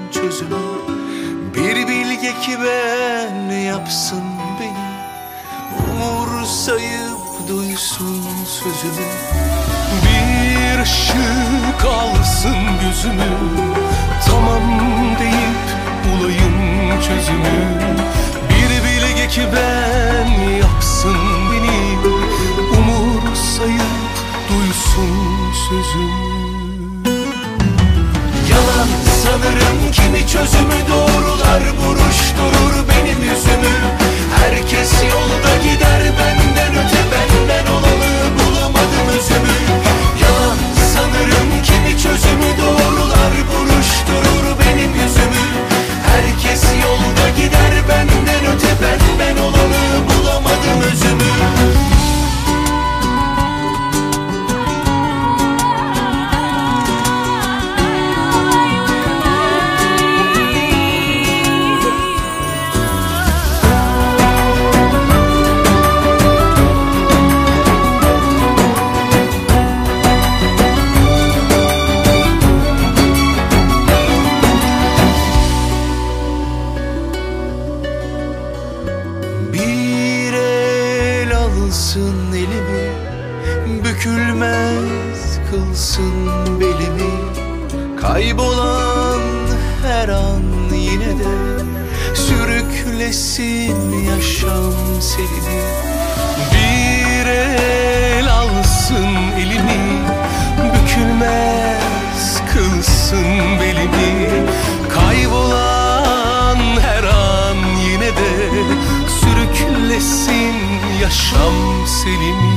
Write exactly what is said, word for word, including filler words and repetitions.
çözümü. Bir bilge ki ben yapsın beni, umursayıp duysun sözümü. Bir ışık alsın gözümü, tamam deyip bulayım çözümü. Bir bilge ki ben yapsın beni, umursayıp duysun sözümü. Yalan sanırım kimi çözümü doğrular, buruşturur benim yüzümü. Herkes yolda gider benden öte, benden olanı bulamadım özümü. Yalan sanırım kimi çözümü doğrular, buruşturur benim yüzümü. Herkes yolda gider benden öte, benden olanı bulamadım özümü. Alsın elimi, bükülmez kılsın belimi. Kaybolan her an yine de sürüklesin yaşam selini. Bir el alsın elimi, bükülmez kılsın belimi. Kaybolan her an yine de sürüklesin yaşam selini.